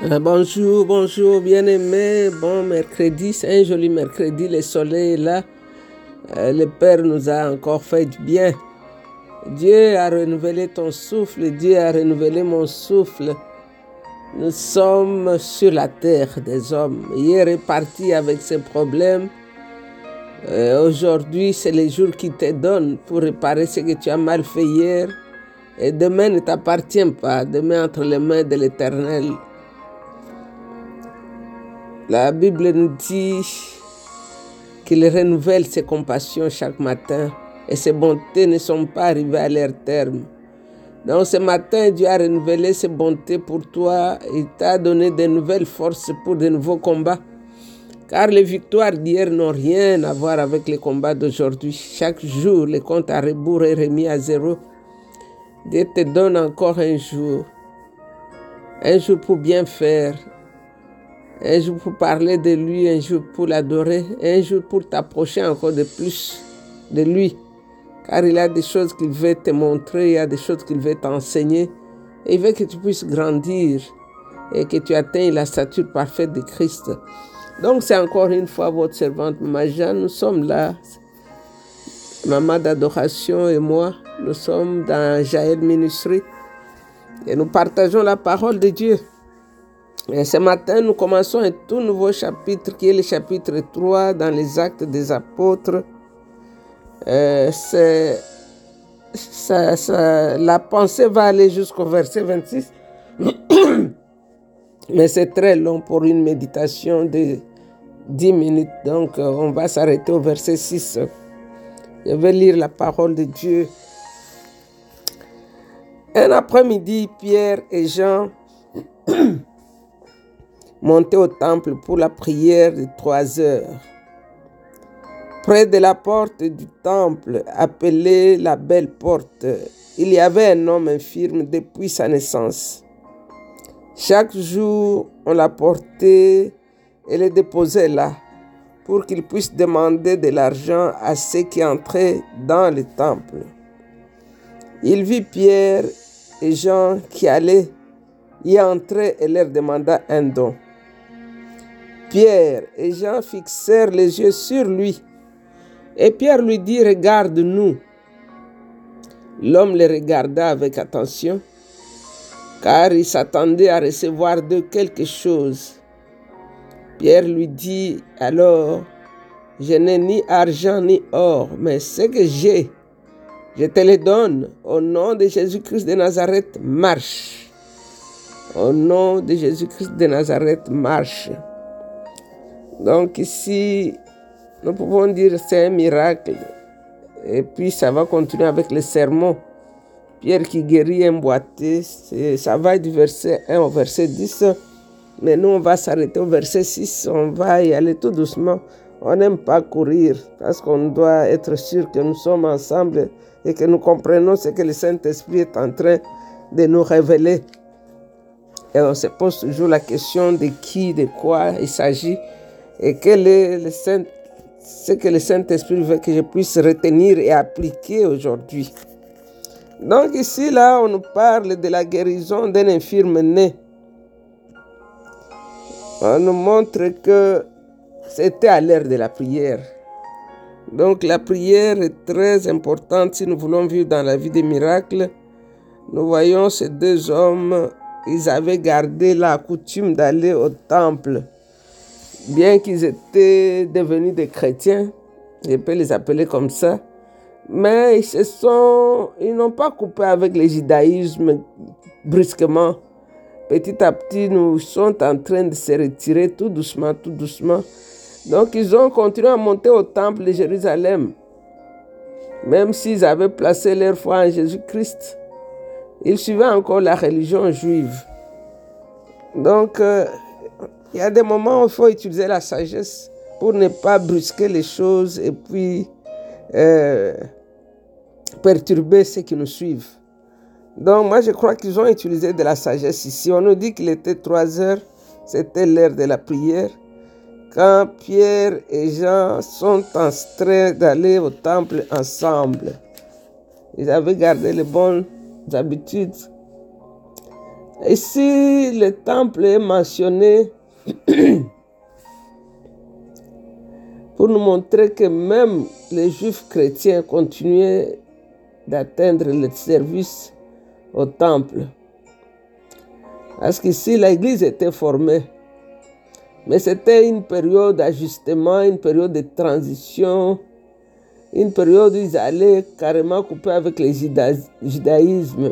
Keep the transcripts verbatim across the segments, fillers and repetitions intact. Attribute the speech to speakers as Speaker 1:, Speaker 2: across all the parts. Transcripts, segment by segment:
Speaker 1: Euh, bonjour, bonjour, bien-aimés. Bon mercredi, c'est un joli mercredi. Le soleil est là. Euh, le Père nous a encore fait du bien. Dieu a renouvelé ton souffle. Dieu a renouvelé mon souffle. Nous sommes sur la terre des hommes. Hier est parti avec ses problèmes. Euh, Aujourd'hui, c'est les jours qui te donnent pour réparer ce que tu as mal fait hier. Et demain ne t'appartient pas. Demain entre les mains de l'Éternel. La Bible nous dit qu'il renouvelle ses compassions chaque matin et ses bontés ne sont pas arrivées à leur terme. Donc ce matin, Dieu a renouvelé ses bontés pour toi. Il t'a donné de nouvelles forces pour de nouveaux combats. Car les victoires d'hier n'ont rien à voir avec les combats d'aujourd'hui. Chaque jour, le compte à rebours est remis à zéro. Dieu te donne encore un jour. Un jour pour bien faire. Un jour pour parler de lui, un jour pour l'adorer, un jour pour t'approcher encore de plus de lui. Car il a des choses qu'il veut te montrer, il y a des choses qu'il veut t'enseigner. Et il veut que tu puisses grandir et que tu atteignes la stature parfaite de Christ. Donc c'est encore une fois votre servante Maman Jeanne. Nous sommes là, maman d'adoration et moi. Nous sommes dans Jaël Ministry et nous partageons la parole de Dieu. Et ce matin, nous commençons un tout nouveau chapitre qui est le chapitre trois dans les Actes des Apôtres. Euh, c'est, ça, ça, la pensée va aller jusqu'au verset vingt-six, mais c'est très long pour une méditation de dix minutes, donc euh, on va s'arrêter au verset six. Je vais lire la parole de Dieu. Un après-midi, Pierre et Jean montaient au temple pour la prière de trois heures. Près de la porte du temple, appelée la Belle Porte, il y avait un homme infirme depuis sa naissance. Chaque jour, on l'apportait et le déposait là, pour qu'il puisse demander de l'argent à ceux qui entraient dans le temple. Il vit Pierre et Jean qui allaient y entrer et leur demanda un don. Pierre et Jean fixèrent les yeux sur lui. Et Pierre lui dit, « Regarde-nous. » L'homme les regarda avec attention, car il s'attendait à recevoir d'eux quelque chose. Pierre lui dit alors, « Je n'ai ni argent ni or, mais ce que j'ai, je te le donne. Au nom de Jésus-Christ de Nazareth, marche. » Au nom de Jésus-Christ de Nazareth, marche. Donc ici, nous pouvons dire que c'est un miracle. Et puis ça va continuer avec le sermon. Pierre qui guérit un boiteux, ça va du verset un au verset dix. Mais nous, on va s'arrêter au verset six. On va y aller tout doucement. On n'aime pas courir parce qu'on doit être sûr que nous sommes ensemble et que nous comprenons ce que le Saint-Esprit est en train de nous révéler. Et on se pose toujours la question de qui, de quoi il s'agit. Et quel est le Saint, ce que le Saint-Esprit veut que je puisse retenir et appliquer aujourd'hui. Donc ici, là, on nous parle de la guérison d'un infirme né. On nous montre que c'était à l'heure de la prière. Donc la prière est très importante si nous voulons vivre dans la vie des miracles. Nous voyons ces deux hommes, ils avaient gardé la coutume d'aller au temple. Bien qu'ils étaient devenus des chrétiens, je peux les appeler comme ça, mais ils se sont, ils n'ont pas coupé avec le judaïsme brusquement. Petit à petit, nous sommes en train de se retirer tout doucement, tout doucement. Donc, ils ont continué à monter au temple de Jérusalem, même s'ils avaient placé leur foi en Jésus-Christ. Ils suivaient encore la religion juive. Donc, euh, il y a des moments où il faut utiliser la sagesse pour ne pas brusquer les choses et puis euh, perturber ceux qui nous suivent. Donc moi je crois qu'ils ont utilisé de la sagesse ici. On nous dit qu'il était trois heures, c'était l'heure de la prière. Quand Pierre et Jean sont en train d'aller au temple ensemble. Ils avaient gardé les bonnes habitudes. Ici, le temple est mentionné pour nous montrer que même les juifs chrétiens continuaient d'atteindre le service au temple. Parce qu'ici, l'église était formée. Mais c'était une période d'ajustement, une période de transition, une période où ils allaient carrément couper avec le judaïsme.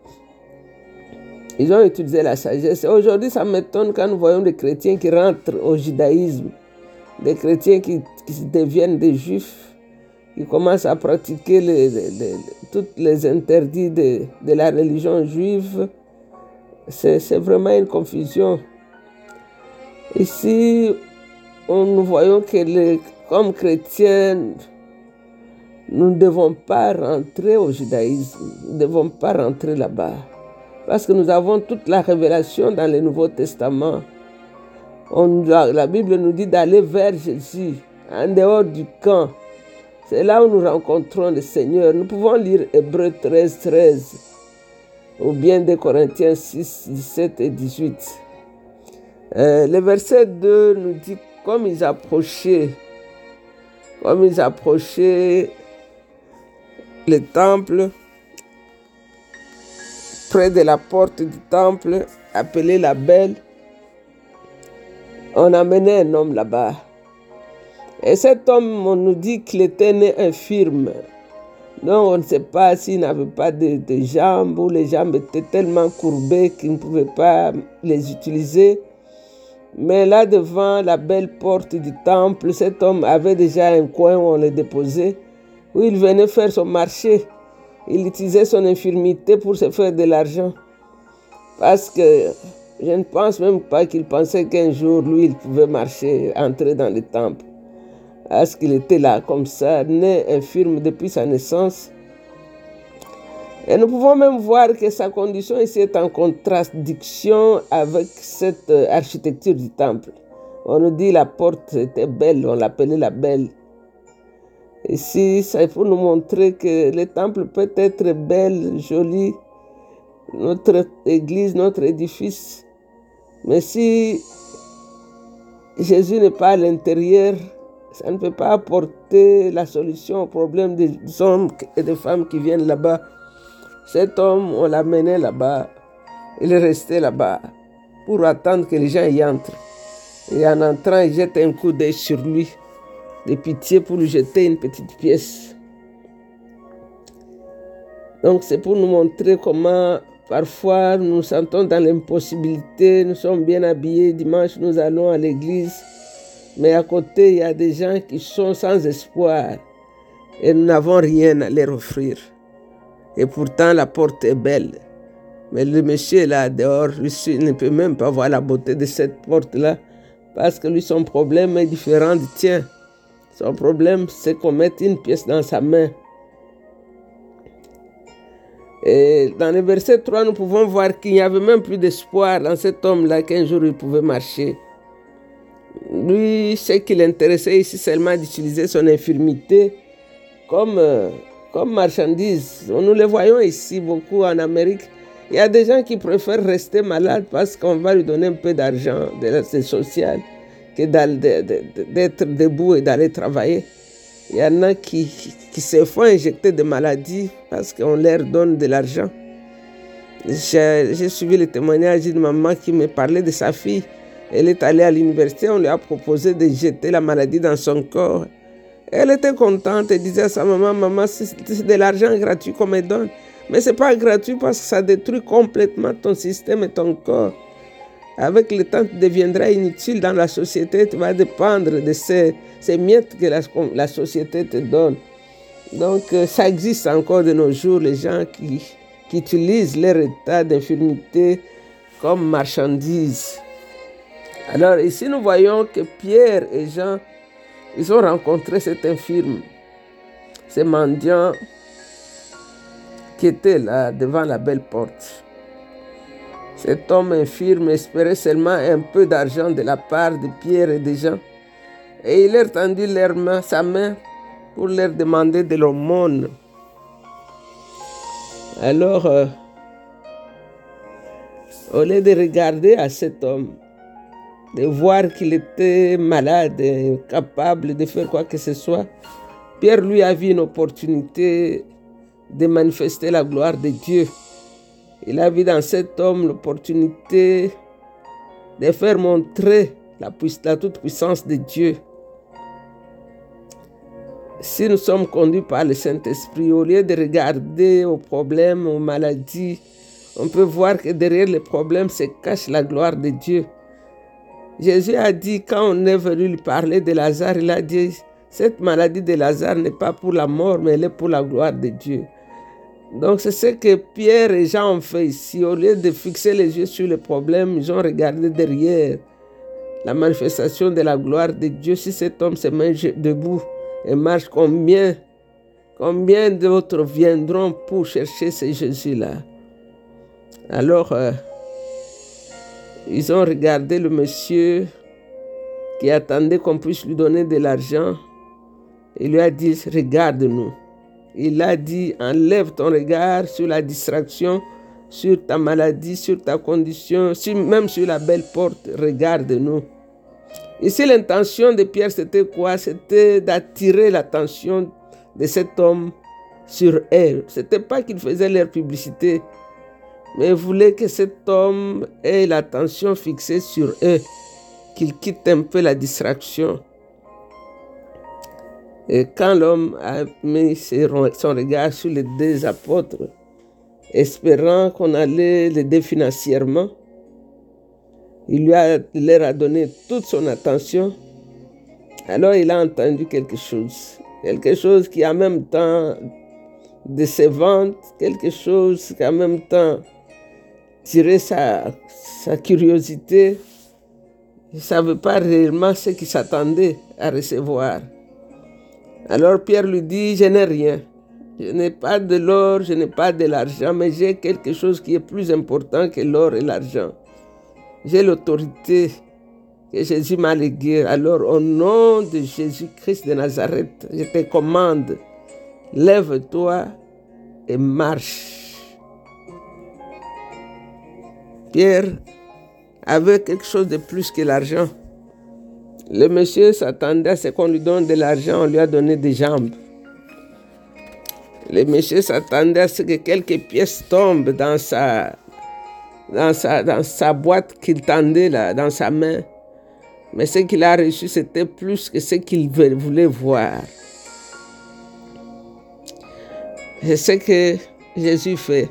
Speaker 1: Ils ont utilisé la sagesse. Aujourd'hui, ça m'étonne quand nous voyons des chrétiens qui rentrent au judaïsme, des chrétiens qui, qui deviennent des juifs, qui commencent à pratiquer les, les, les, tous les interdits de, de la religion juive. C'est, c'est vraiment une confusion. Ici, on, nous voyons que les, comme chrétiens, nous ne devons pas rentrer au judaïsme, nous ne devons pas rentrer là-bas. Parce que nous avons toute la révélation dans le Nouveau Testament. On, la, la Bible nous dit d'aller vers Jésus, en dehors du camp. C'est là où nous rencontrons le Seigneur. Nous pouvons lire Hébreux treize, treize, ou bien des Corinthiens six, dix-sept et dix-huit. Euh, le verset deux nous dit, comme ils approchaient, comme ils approchaient le temple, près de la porte du temple, appelée la Belle, on amenait un homme là-bas. Et cet homme, on nous dit qu'il était né infirme. Donc on ne sait pas s'il n'avait pas de, de jambes ou les jambes étaient tellement courbées qu'il ne pouvait pas les utiliser. Mais là devant la belle porte du temple, cet homme avait déjà un coin où on le déposait, où il venait faire son marché. Il utilisait son infirmité pour se faire de l'argent. Parce que je ne pense même pas qu'il pensait qu'un jour, lui, il pouvait marcher, entrer dans le temple. Parce qu'il était là comme ça, né infirme depuis sa naissance. Et nous pouvons même voir que sa condition ici est en contradiction avec cette architecture du temple. On nous dit que la porte était belle, on l'appelait la Belle. Ici, c'est pour nous montrer que le temple peut être belle, joli, notre église, notre édifice. Mais si Jésus n'est pas à l'intérieur, ça ne peut pas apporter la solution au problème des hommes et des femmes qui viennent là-bas. Cet homme, on l'amenait là-bas, il est resté là-bas pour attendre que les gens y entrent. Et en entrant, il jette un coup d'œil sur lui, de pitié pour lui jeter une petite pièce. Donc c'est pour nous montrer comment parfois nous nous sentons dans l'impossibilité, nous sommes bien habillés, dimanche nous allons à l'église, mais à côté il y a des gens qui sont sans espoir et nous n'avons rien à leur offrir. Et pourtant la porte est belle. Mais le monsieur là dehors, lui, il ne peut même pas voir la beauté de cette porte-là, parce que lui son problème est différent du tien. Son problème c'est qu'on mette une pièce dans sa main. Et dans le verset trois, nous pouvons voir qu'il n'y avait même plus d'espoir dans cet homme-là qu'un jour il pouvait marcher. Lui, ce qui l'intéressait ici seulement d'utiliser son infirmité comme, comme marchandise. Nous le voyons ici beaucoup en Amérique. Il y a des gens qui préfèrent rester malades parce qu'on va lui donner un peu d'argent, de social, que d'être debout et d'aller travailler. Il y en a qui, qui, qui se font injecter des maladies parce qu'on leur donne de l'argent. J'ai, j'ai suivi le témoignage d'une maman qui me parlait de sa fille. Elle est allée à l'université, on lui a proposé de jeter la maladie dans son corps. Elle était contente et disait à sa maman, maman, c'est de l'argent gratuit qu'on me donne. Mais ce n'est pas gratuit parce que ça détruit complètement ton système et ton corps. Avec le temps, tu deviendras inutile dans la société, tu vas dépendre de ces, ces miettes que la, la société te donne. Donc, ça existe encore de nos jours, les gens qui, qui utilisent leur état d'infirmité comme marchandise. Alors, ici, nous voyons que Pierre et Jean, ils ont rencontré cet infirme, ce mendiant qui était là devant la belle porte. Cet homme infirme espérait seulement un peu d'argent de la part de Pierre et de Jean. Et il leur tendit leur main, sa main pour leur demander de l'aumône. Alors, euh, Au lieu de regarder à cet homme, de voir qu'il était malade, incapable de faire quoi que ce soit, Pierre lui a vu une opportunité de manifester la gloire de Dieu. Il a vu dans cet homme l'opportunité de faire montrer la, la toute-puissance de Dieu. Si nous sommes conduits par le Saint-Esprit, au lieu de regarder aux problèmes, aux maladies, on peut voir que derrière les problèmes se cache la gloire de Dieu. Jésus a dit, quand on est venu lui parler de Lazare, il a dit, cette maladie de Lazare n'est pas pour la mort, mais elle est pour la gloire de Dieu. Donc c'est ce que Pierre et Jean ont fait ici. Au lieu de fixer les yeux sur les problèmes, ils ont regardé derrière la manifestation de la gloire de Dieu. Si cet homme se met debout et marche, combien, combien d'autres viendront pour chercher ce Jésus-là? Alors, euh, ils ont regardé le monsieur qui attendait qu'on puisse lui donner de l'argent. Il lui a dit, regarde-nous. Il a dit, enlève ton regard sur la distraction, sur ta maladie, sur ta condition, sur, même sur la belle porte, regarde-nous. Ici, l'intention de Pierre, c'était quoi? C'était d'attirer l'attention de cet homme sur elle. Ce n'était pas qu'il faisait leur publicité, mais il voulait que cet homme ait l'attention fixée sur eux, qu'il quitte un peu la distraction. Et quand l'homme a mis son regard sur les deux apôtres, espérant qu'on allait l'aider financièrement, il lui a, il leur a donné toute son attention. Alors il a entendu quelque chose, quelque chose qui en même temps décevant, quelque chose qui en même temps tirait sa, sa curiosité. Il ne savait pas réellement ce qu'il s'attendait à recevoir. Alors Pierre lui dit, je n'ai rien, je n'ai pas de l'or, je n'ai pas de l'argent, mais j'ai quelque chose qui est plus important que l'or et l'argent. J'ai l'autorité que Jésus m'a léguée. Alors au nom de Jésus-Christ de Nazareth, je te commande, lève-toi et marche. Pierre avait quelque chose de plus que l'argent. Le monsieur s'attendait à ce qu'on lui donne de l'argent, on lui a donné des jambes. Le monsieur s'attendait à ce que quelques pièces tombent dans sa, dans sa, dans sa boîte qu'il tendait là, dans sa main. Mais ce qu'il a reçu, c'était plus que ce qu'il voulait voir. C'est ce que Jésus fait.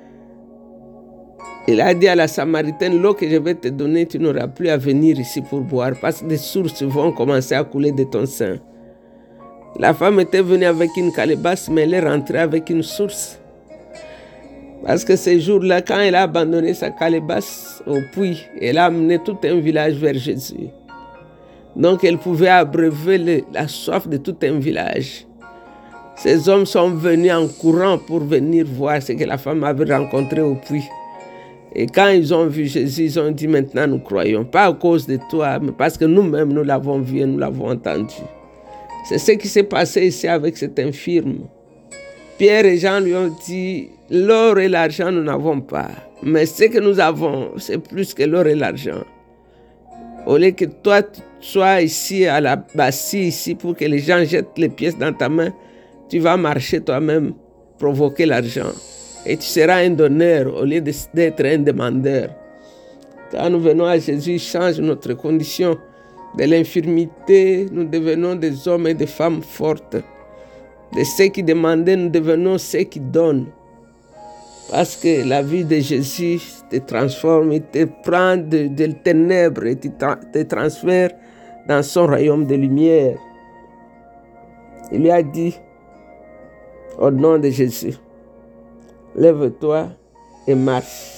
Speaker 1: Il a dit à la Samaritaine, l'eau que je vais te donner, tu n'auras plus à venir ici pour boire, parce que des sources vont commencer à couler de ton sein. La femme était venue avec une calebasse, mais elle est rentrée avec une source. Parce que ce jour-là, quand elle a abandonné sa calebasse au puits, elle a amené tout un village vers Jésus. Donc elle pouvait abreuver le, la soif de tout un village. Ces hommes sont venus en courant pour venir voir ce que la femme avait rencontré au puits. Et quand ils ont vu Jésus, ils ont dit, maintenant nous croyons, pas à cause de toi, mais parce que nous-mêmes, nous l'avons vu et nous l'avons entendu. C'est ce qui s'est passé ici avec cet infirme. Pierre et Jean lui ont dit, l'or et l'argent, nous n'avons pas. Mais ce que nous avons, c'est plus que l'or et l'argent. Au lieu que toi, tu sois ici, à la bassie, ici, pour que les gens jettent les pièces dans ta main, tu vas marcher toi-même, provoquer l'argent. Et tu seras un donneur au lieu d'être un demandeur. Quand nous venons à Jésus, il change notre condition. De l'infirmité, nous devenons des hommes et des femmes fortes. De ceux qui demandaient, nous devenons ceux qui donnent. Parce que la vie de Jésus te transforme, il te prend de, de ténèbres et te, te transfère dans son royaume de lumière. Il lui a dit, au nom de Jésus, lève-toi et marche.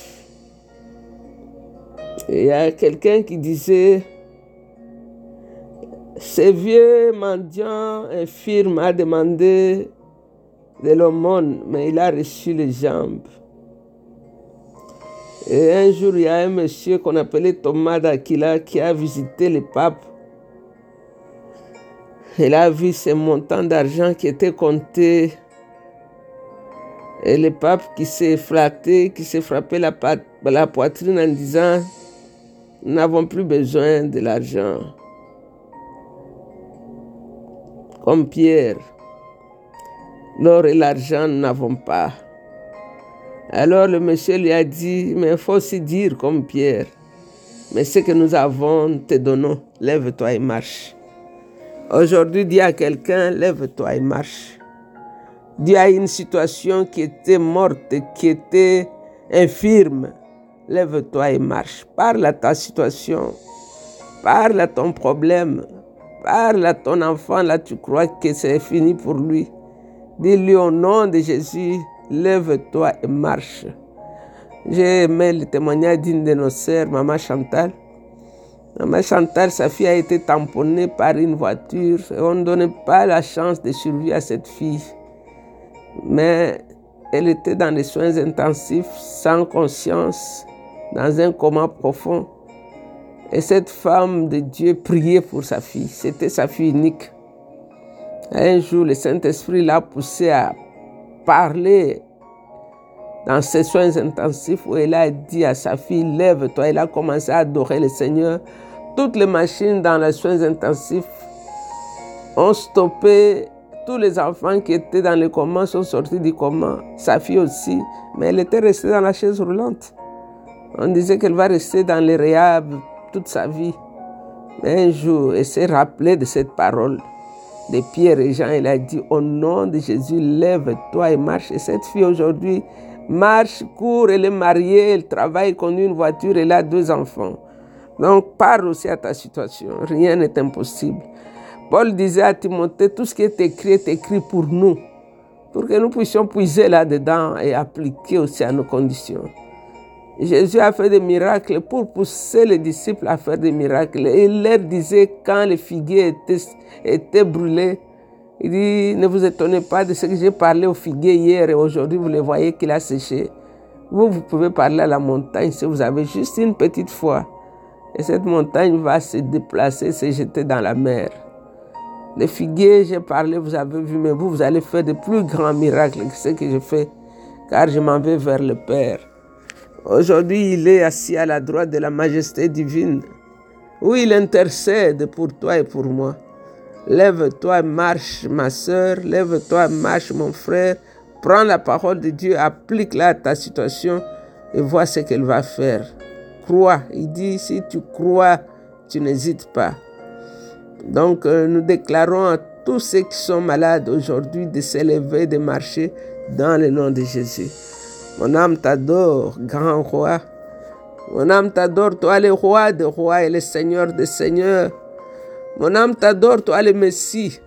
Speaker 1: Et il y a quelqu'un qui disait, ce vieux mendiant infirme a demandé de l'aumône, mais il a reçu les jambes. Et un jour, il y a un monsieur qu'on appelait Thomas d'Aquila qui a visité le pape. Il a vu ces montants d'argent qui étaient comptés Et le pape qui s'est flatté, qui s'est frappé la, la poitrine en disant « Nous n'avons plus besoin de l'argent. » Comme Pierre, l'or et l'argent, nous n'avons pas. Alors le monsieur lui a dit « Mais il faut aussi dire comme Pierre, mais ce que nous avons, te donnons, lève-toi et marche. » Aujourd'hui, dis à quelqu'un, lève-toi et marche. Dis à une situation qui était morte, qui était infirme, lève-toi et marche. Parle à ta situation, parle à ton problème, parle à ton enfant, là tu crois que c'est fini pour lui. Dis-lui au nom de Jésus, lève-toi et marche. J'ai aimé le témoignage d'une de nos sœurs, Maman Chantal. Maman Chantal, sa fille a été tamponnée par une voiture et on ne donnait pas la chance de survivre à cette fille. Mais elle était dans les soins intensifs, sans conscience, dans un coma profond. Et cette femme de Dieu priait pour sa fille. C'était sa fille unique. Un jour, le Saint-Esprit l'a poussée à parler dans ses soins intensifs où elle a dit à sa fille, lève-toi. Elle a commencé à adorer le Seigneur. Toutes les machines dans les soins intensifs ont stoppé. Tous les enfants qui étaient dans le coma sont sortis du coma. Sa fille aussi. Mais elle était restée dans la chaise roulante. On disait qu'elle va rester dans les réhab toute sa vie. Mais un jour, elle s'est rappelée de cette parole de Pierre et Jean. Elle a dit, au nom de Jésus, lève-toi et marche. Et cette fille aujourd'hui marche, court, elle est mariée, elle travaille, conduit une voiture, elle a deux enfants. Donc, parle aussi à ta situation. Rien n'est impossible. Paul disait à Timothée, tout ce qui est écrit est écrit pour nous, pour que nous puissions puiser là-dedans et appliquer aussi à nos conditions. Jésus a fait des miracles pour pousser les disciples à faire des miracles. Et il leur disait, quand les figuiers étaient, étaient brûlés, il dit, ne vous étonnez pas de ce que j'ai parlé aux figuiers hier et aujourd'hui, vous les voyez qu'il a séché. Vous, vous pouvez parler à la montagne si vous avez juste une petite foi. Et cette montagne va se déplacer, se jeter dans la mer. Les figuiers, j'ai parlé, vous avez vu, mais vous, vous allez faire de plus grands miracles que ce que je fais, car je m'en vais vers le Père. Aujourd'hui, il est assis à la droite de la majesté divine, où il intercède pour toi et pour moi. Lève-toi, marche, ma sœur, lève-toi, marche, mon frère. Prends la parole de Dieu, applique-la à ta situation et vois ce qu'elle va faire. Crois, il dit, si tu crois, tu n'hésites pas. Donc, euh, nous déclarons à tous ceux qui sont malades aujourd'hui de s'élever, de marcher dans le nom de Jésus. Mon âme t'adore, grand roi. Mon âme t'adore, toi le roi des rois et le seigneur des seigneurs. Mon âme t'adore, toi le Messie.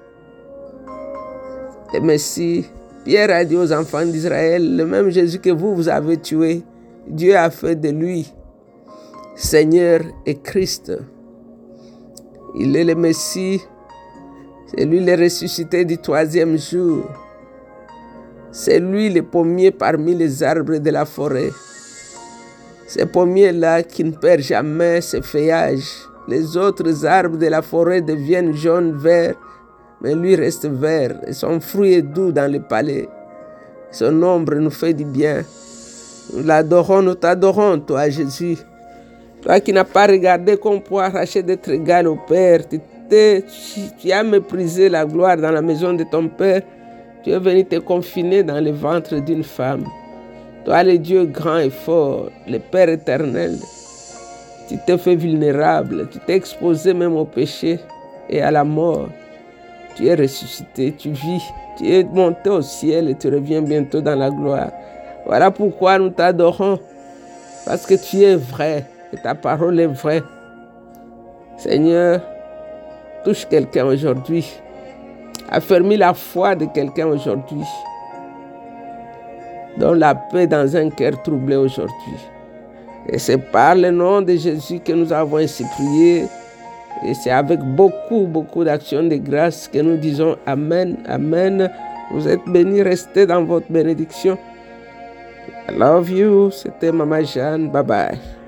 Speaker 1: Le Messie. Pierre a dit aux enfants d'Israël, le même Jésus que vous, vous avez tué, Dieu a fait de lui Seigneur et Christ. Il est le Messie, c'est lui le ressuscité du troisième jour. C'est lui le pommier parmi les arbres de la forêt. Ce pommier-là qui ne perd jamais ses feuillages. Les autres arbres de la forêt deviennent jaunes, verts, mais lui reste vert et son fruit est doux dans le palais. Son ombre nous fait du bien. Nous l'adorons, nous t'adorons, toi Jésus. Toi qui n'as pas regardé qu'on peut arracher d'être égal au Père, tu, tu as méprisé la gloire dans la maison de ton Père, tu es venu te confiner dans le ventre d'une femme. Toi le Dieu grand et fort, le Père éternel, tu t'es fait vulnérable, tu t'es exposé même au péché et à la mort. Tu es ressuscité, tu vis, tu es monté au ciel et tu reviens bientôt dans la gloire. Voilà pourquoi nous t'adorons, parce que tu es vrai. Et ta parole est vraie. Seigneur, touche quelqu'un aujourd'hui. Affermis la foi de quelqu'un aujourd'hui. Donne la paix dans un cœur troublé aujourd'hui. Et c'est par le nom de Jésus que nous avons ainsi prié. Et c'est avec beaucoup, beaucoup d'actions de grâce que nous disons Amen, Amen. Vous êtes bénis, restez dans votre bénédiction. I love you. C'était Maman Jeanne. Bye bye.